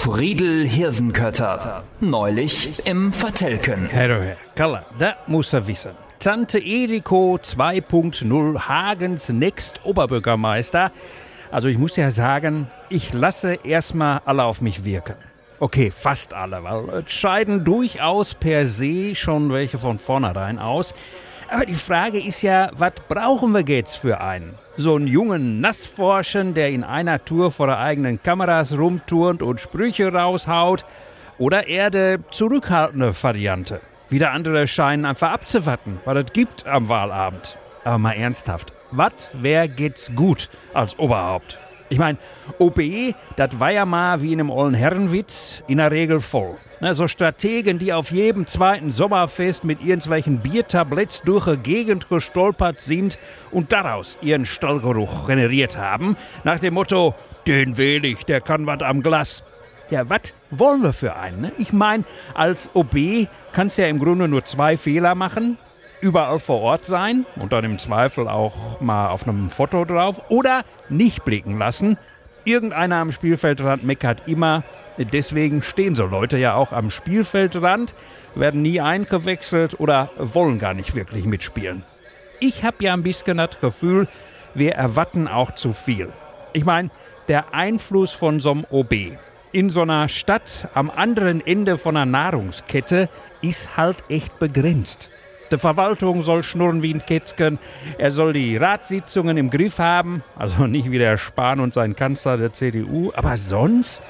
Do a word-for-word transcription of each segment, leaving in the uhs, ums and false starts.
Friedel Hirsenkötter. Neulich im Vertelken. Herr, Herr Kaller, da muss er wissen. Tante Eriko zwei Punkt null, Hagens Next Oberbürgermeister. Also ich muss ja sagen, ich lasse erstmal alle auf mich wirken. Okay, fast alle, weil es scheiden durchaus per se schon welche von vornherein aus. Aber die Frage ist ja, was brauchen wir jetzt für einen? So einen jungen Nassforschen, der in einer Tour vor der eigenen Kameras rumturnt und Sprüche raushaut? Oder eher der zurückhaltende Variante? Wieder andere scheinen einfach abzuwarten, was es gibt am Wahlabend. Aber mal ernsthaft, was wäre jetzt gut als Oberhaupt? Ich meine, O B, das war ja mal wie in einem ollen Herrenwitz in der Regel voll. Ne, so Strategen, die auf jedem zweiten Sommerfest mit irgendwelchen Biertabletts durch die Gegend gestolpert sind und daraus ihren Stallgeruch generiert haben, nach dem Motto, den wähl ich, der kann was am Glas. Ja, was wollen wir für einen? Ne? Ich meine, als O B kannst du ja im Grunde nur zwei Fehler machen. Überall vor Ort sein und dann im Zweifel auch mal auf einem Foto drauf oder nicht blicken lassen. Irgendeiner am Spielfeldrand meckert immer. Deswegen stehen so Leute ja auch am Spielfeldrand, werden nie eingewechselt oder wollen gar nicht wirklich mitspielen. Ich habe ja ein bisschen das Gefühl, wir erwarten auch zu viel. Ich meine, der Einfluss von so einem O B in so einer Stadt am anderen Ende von einer Nahrungskette ist halt echt begrenzt. Die Verwaltung soll schnurren wie ein Kätzchen. Er soll die Ratssitzungen im Griff haben. Also nicht wie der Spahn und sein Kanzler der C D U. Aber sonst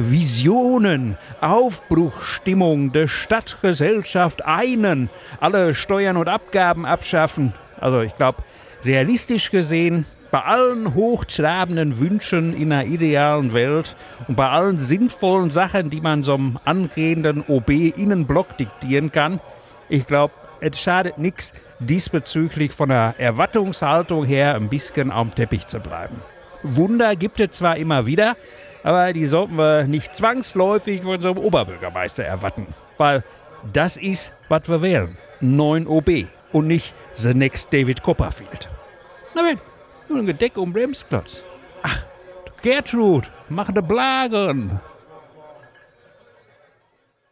Visionen, Aufbruchstimmung, der Stadtgesellschaft einen. Alle Steuern und Abgaben abschaffen. Also ich glaube, realistisch gesehen, bei allen hochtrabenden Wünschen in einer idealen Welt und bei allen sinnvollen Sachen, die man so einem angehenden O B-Innenblock diktieren kann, ich glaube, es schadet nichts, diesbezüglich von der Erwartungshaltung her ein bisschen am Teppich zu bleiben. Wunder gibt es zwar immer wieder, aber die sollten wir nicht zwangsläufig von so einem Oberbürgermeister erwarten. Weil das ist, was wir wählen. Neun O B und nicht the next David Copperfield. Na wenn, nur ein Gedeck um Bremsplatz. Ach, Gertrud, mach de Blagen.